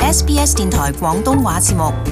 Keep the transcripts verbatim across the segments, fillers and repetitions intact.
S B S 電台廣東話節目。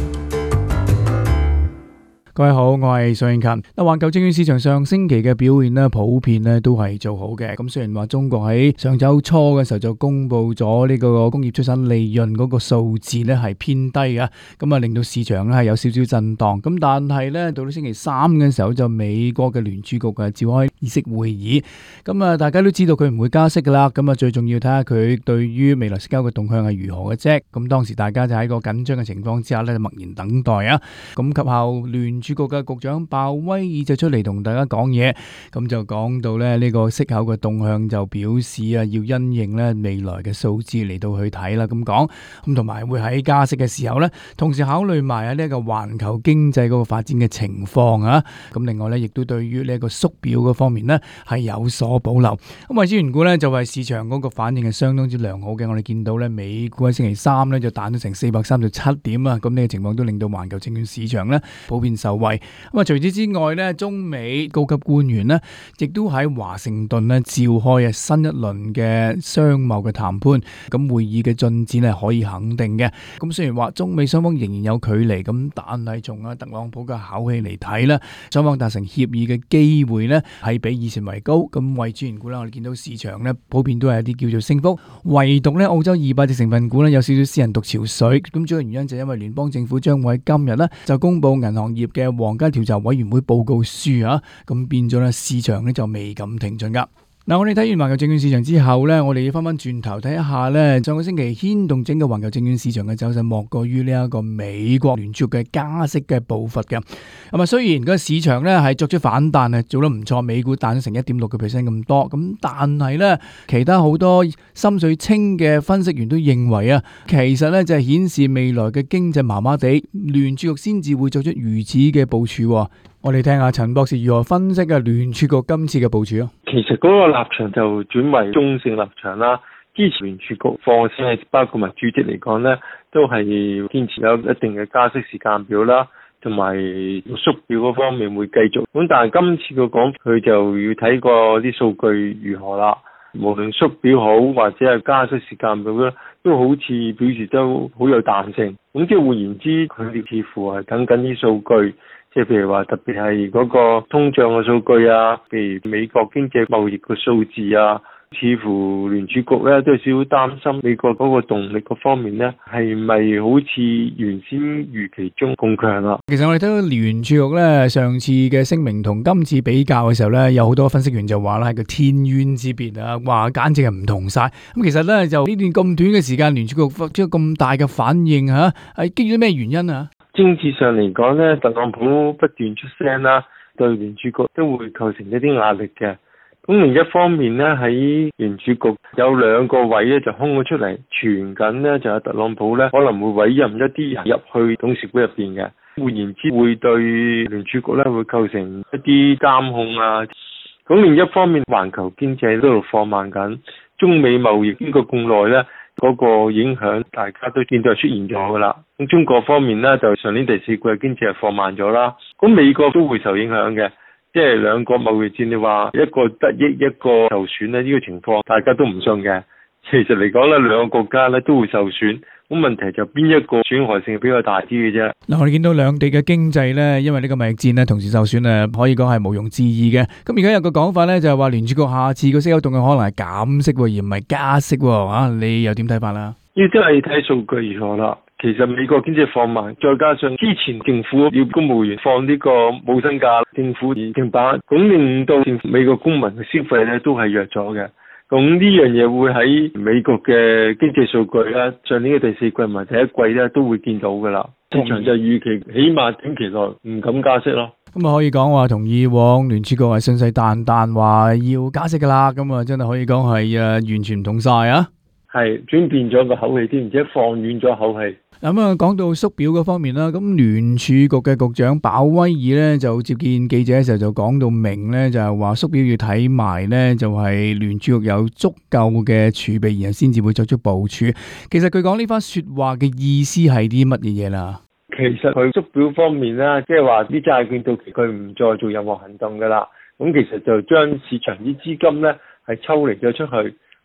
各位好，我係蘇永勤。嗱，環球證券市場上星期嘅表現咧，普遍咧都係做好嘅。咁雖然話中國喺上週初嘅時候就公布咗呢個工業出產利潤嗰個數字咧係偏低嘅，咁啊令到市場咧係有少少震盪。咁但係咧到咗星期三嘅時候就美國嘅聯儲局嘅召開議息會議，咁啊大家都知道佢唔會加息噶啦。咁啊最重要睇下佢對於未來息口嘅動向係如何嘅啫。咁當時大家就喺個緊張嘅情況之下咧，默然等待啊。咁及後聯儲局嘅局長鮑威爾就出嚟同大家講嘢，咁就講到咧呢個息口嘅動向，就表示啊要因應咧未來嘅數字嚟到去睇啦，咁講咁同埋會喺加息嘅時候咧，同時考慮埋啊呢一個環球經濟嗰個發展嘅情況啊，咁另外咧亦都對於呢一個縮表嗰方面咧係有所保留。咁為之緣故咧就係市場嗰個反應係相當之良好嘅，我哋見到咧美股喺星期三咧就彈咗成四百三十七點啊，咁呢個情況都令到環球證券市場咧普遍受惠。咁啊，除此之外咧，中美高級官員咧，亦都喺華盛頓咧召開啊新一輪嘅商貿嘅談判。咁會議嘅進展係可以肯定嘅。咁雖然話中美雙方仍然有距離，咁但係從啊特朗普嘅口氣嚟睇咧，雙方達成協議嘅機會咧係比以前為高。咁為主緣故啦，我哋見到市場咧普遍都係一啲叫做升幅，唯獨咧澳洲二百隻成分股咧有少少私人獨潮水。咁主要原因就係因為聯邦政府將會喺今日咧就公布銀行業嘅皇家調查委員會報告書啊，咁變咗咧市場咧就未敢挺進噶。嗱，我哋睇完環球證券市場之後咧，我哋要翻翻轉頭睇一下咧，上個星期牽動整個環球證券市場嘅走勢，莫過於呢一個美國聯儲局嘅加息嘅步伐嘅。咁啊，雖然個市場咧係作出反彈啊，做得唔錯，美股彈咗成一點六個 percent 咁多，咁但係咧，其他好多心水清嘅分析員都認為啊，其實咧就係顯示未來嘅經濟麻麻地，聯儲局先至會作出如此嘅部署。我哋聽下陳博士如何分析嘅聯儲局今次嘅部署啊。 其實嗰個立場就轉為中性立場啦。支持聯儲局放聲，包括埋主席嚟講咧，都係堅持有一定嘅加息時間表啦，同埋縮表嗰方面會繼續。咁但係今次個講佢就要睇個啲數據如何啦。無論縮表好或者係加息時間表咧，都好似表示都好有彈性。咁即係換言之，佢哋似乎係等緊啲數據。即係譬如話，特別係嗰個通脹嘅數據啊，譬如美國經濟貿易嘅數字啊，似乎聯儲局咧都有少少擔心美國嗰個動力嗰方面咧，係咪好似原先預期中咁強啊？ 其實我哋睇到聯儲局咧上次嘅聲明同今次比較嘅時候咧，有好多分析員就話啦係個天淵之別啊，話簡直係唔同晒。咁其實咧就呢段咁短嘅時間，聯儲局發出咁大嘅反應嚇，係基於啲咩原因啊？ 政治上嚟講咧，特朗普不斷出聲啦，對聯儲局都會構成一啲壓力嘅。咁另一方面咧，喺聯儲局有兩個位咧就空咗出嚟，傳緊咧就係特朗普咧可能會委任一啲人入去董事會入邊嘅。換言之，會對聯儲局咧會構成一啲監控啊。咁另一方面，環球經濟都喺度放慢緊，中美貿易經過咁耐咧。嗰個影響大家都見到係出現咗噶啦。咁中國方面咧，就上年第四季經濟係放慢咗啦。咁美國都會受影響嘅，即係兩國貿易戰，你話一個得益一個受損咧，呢個情況大家都唔信嘅。其實嚟講咧，兩個國家咧都會受損。咁問題就邊一個損害性比較大啲嘅啫。 嗱，我哋見到兩地嘅經濟咧，因為呢個貿易戰咧，同時受損誒，可以講係毋庸置疑嘅。咁而家有個講法咧，就係話聯儲局下次個息口動向可能係減息，而唔係加息。啊，你又點睇法啦？ 呢啲係睇數據如何啦。其實美國經濟放慢，再加上之前政府要公務員放呢個冇薪假，政府已經把咁令到政府美國公民嘅消費咧都係弱咗嘅。咁呢樣嘢會喺美國嘅經濟數據咧，上年嘅第四季同埋第一季咧都會見到噶啦。市場就預期起碼短期內唔敢加息咯。 咁啊可以講話同以往聯儲局係信誓旦旦話要加息噶啦，咁啊真係可以講係誒完全唔同晒啊！ 係轉變咗個口氣添，而且放軟咗口氣。 咁啊，講到縮表嗰方面啦，咁聯儲局嘅局長鮑威爾咧就接見記者嘅時候就講到明咧，就係話縮表要睇埋咧，就係聯儲局有足夠嘅儲備，然後先至會作出部署。其實佢講呢番說話嘅意思係啲乜嘢嘢啦？ 其實佢縮表方面咧，即係話啲債券到期佢唔再做任何行動噶啦，咁其實就將市場啲資金咧係抽離咗出去。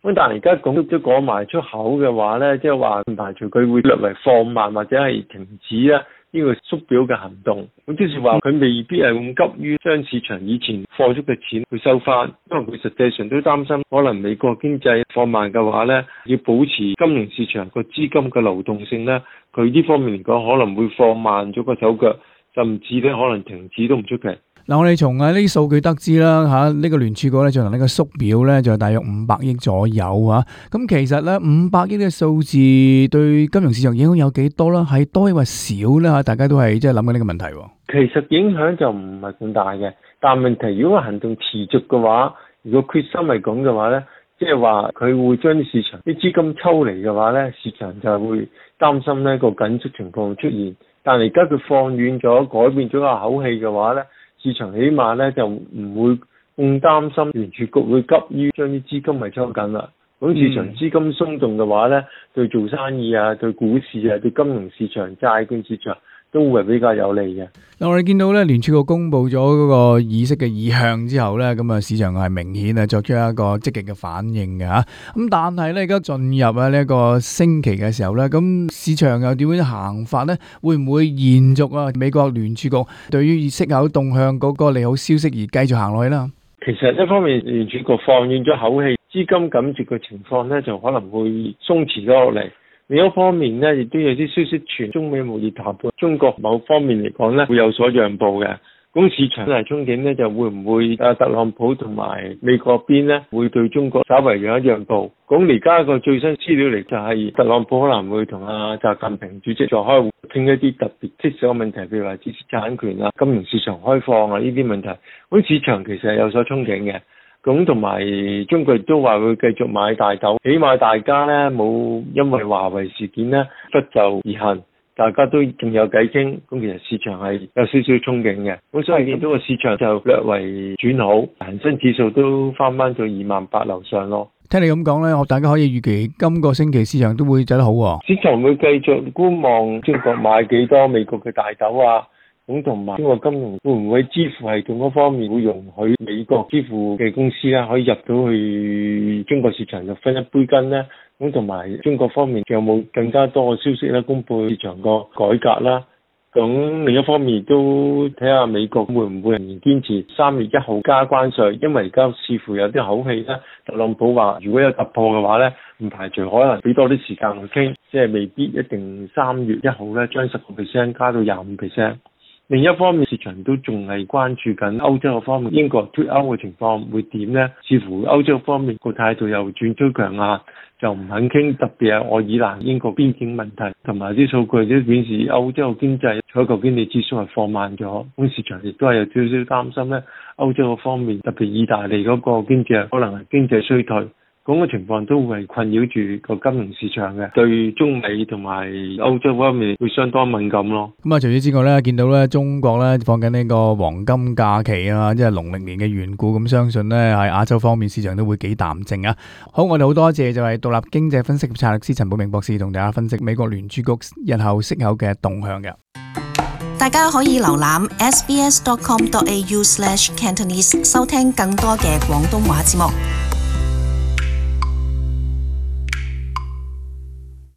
咁但係而家講都講埋出口嘅話咧，即係話唔排除佢會略為放慢或者係停止啦呢個縮表嘅行動。咁即是話佢未必係咁急於將市場以前放出嘅錢去收翻，因為佢實際上都擔心可能美國經濟放慢嘅話咧，要保持金融市場個資金嘅流動性咧，佢呢方面嚟講可能會放慢咗個手腳，甚至咧可能停止都唔出奇。 嗱，我哋從啊呢啲數據得知啦，嚇、這、呢個聯儲局咧進行呢個縮表咧，就大約五百億左右嚇。咁其實咧五百億嘅數字對金融市場影響有幾多啦？係多抑或少咧嚇？大家都係即係諗緊呢個問題。 其實影響就唔係咁大嘅，但問題如果行動持續嘅話，如果決心係咁嘅話咧，即係話佢會將啲市場啲資金抽離嘅話咧，市場就會擔心呢個緊縮情況出現。但係而家佢放軟咗，改變咗個口氣嘅話咧，市場起碼咧就唔會咁擔心聯儲局會急於將啲資金係抽緊啦。咁市場資金鬆動嘅話咧，對做生意啊、對股市啊、對金融市場、債券市場都會比較有利嘅。 嗱，我哋見到咧聯儲局公布咗嗰個議息嘅意向之後咧，咁啊市場係明顯啊作出一個積極嘅反應嘅嚇。咁但係咧而家進入啊呢一個星期嘅時候咧，咁市場又點樣行法咧？會唔會延續啊美國聯儲局對於息口動向嗰個利好消息而繼續行落去啦？ 其實一方面聯儲局放軟咗口氣，資金緊絀嘅情況咧就可能會鬆弛咗落嚟。另一方面咧，亦都有啲消息傳中美貿易談判，中國某方面嚟講咧會有所讓步嘅。咁市場都係憧憬咧，就會唔會啊特朗普同埋美國邊咧會對中國稍為讓一讓步？咁而家個最新資料嚟就係特朗普可能會同阿習近平主席再開會傾一啲特別棘手嘅問題，譬如話知識產權啊、金融市場開放啊呢啲問題。咁市場其實係有所憧憬嘅。咁同埋中國亦都話會繼續買大豆，起碼大家咧冇因為華為事件咧不就而行，大家都仲有偈傾。咁其實市場係有少少憧憬嘅，咁所以見到個市場就略為轉好，恒生指數都翻翻到二萬八樓上咯。 聽你咁講咧，我大家可以預期今個星期市場都會走得好喎。 市場會繼續觀望中國買幾多美國嘅大豆啊。咁同埋中國金融會唔會支付系統嗰方面會容許美國支付嘅公司咧可以入到去中國市場就分一杯羹咧？咁同埋中國方面仲有冇更加多嘅消息咧公佈市場個改革啦？咁另一方面都睇下美國會唔會仍然堅持三月一號加關稅，因為而家似乎有啲口氣咧，特朗普話如果有突破嘅話咧，唔排除可能俾多啲時間去傾，即係未必一定三月一號咧將十個 percent 加到廿五 percent。另一方面，市場都仲係關注緊歐洲方面，英國脫歐嘅情況會點呢？似乎歐洲方面個態度又轉趨強硬，就唔肯傾，特別係愛爾蘭英國邊境問題，同埋啲數據都顯示歐洲經濟採購經理指數係放慢咗，咁市場亦都係有少少擔心呢，歐洲方面特別意大利嗰個經濟可能係經濟衰退。咁嘅情況都會困擾住個金融市場嘅，對中美同埋歐洲方面會相當敏感咯。 咁啊，除此之外咧，見到咧中國咧放緊呢個黃金假期啊，即係農曆年嘅緣故，咁相信咧喺亞洲方面市場都會幾淡靜啊。好，我哋好多謝就係獨立經濟分析策略師陳寶明博士同大家分析美國聯儲局日後息口嘅動向嘅。 大家可以瀏覽 s b s dot com dot a u slash cantonese 收聽更多嘅廣東話節目。